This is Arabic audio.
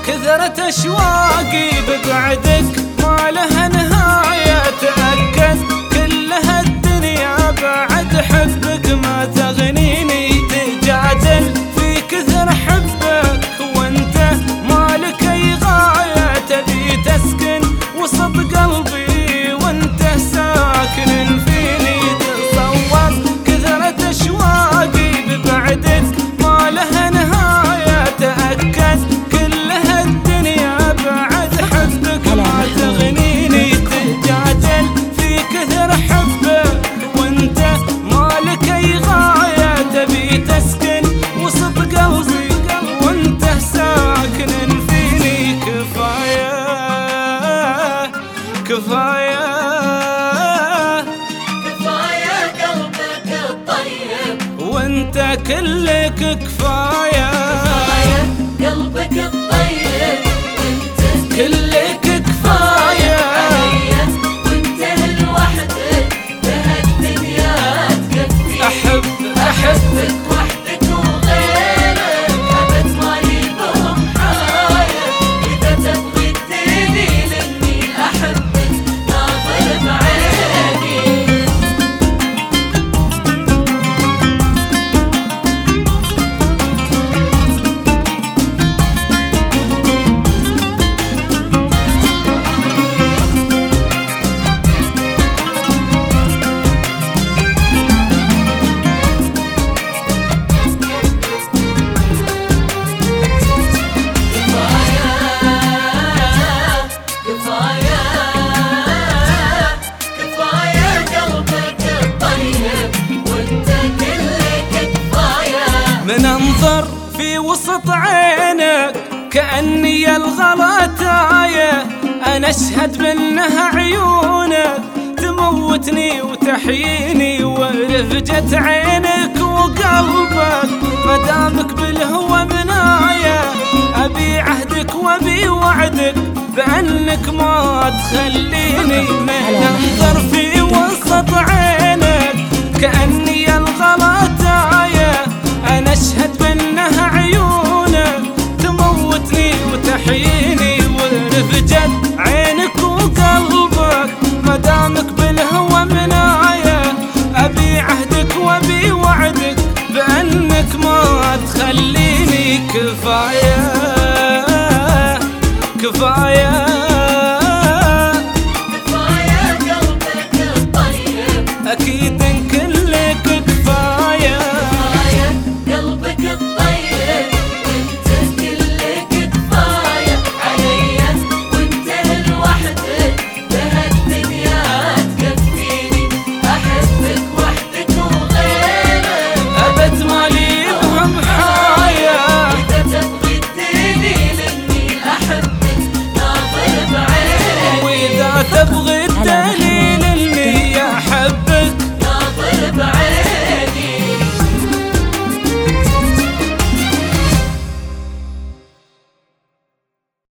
كثرت أشواقي ببعدك ما لها نهاية، تأكد كل هالدنيا بعد حبك ما تغنيني، تجادل في كثر حبك وانت مالك أي غاية، تبي تسكن وسط قلبي وانت ساكن فيني، تصور كثرت أشواقي ببعدك ما لها نهاية، تأكد كل هالدنيا بعد حبك ما تغنيني، تجادل في كثر حبك وانت مالك أي غاية، تبي تسكن وسط قلبي وانت ساكن فيني، كفاية كفاية كفاية قلبك الطيب وانت كلك كفاية، كفاية قلبك الطيب وانت كلك كفاية عليا، وانت لوحدك بهالدنيا تكفي، أحبك وحدك وغيرك أبد ما يبهم حايل، إذا تبغي الدليل إني أحبك ناظر بعيني. من انظر في وسط عينك كأني الغلطاية، أنا أشهد بأنها عيونك تموتني وتحييني، ورفجت عينك وقلبك مدامك بالهوى مناية، أبي عهدك وأبي وعدك بأنك ما تخليني، من انظر في وسط عينك كأني الغلطاية، أنا أشهد بأنها عيونك تموتني وتحييني، ورفجت عينك وقلبك مدامك بالهوى مناية، أبي عهدك وأبي وعدك بأنك ما تخليني، كفاية كفاية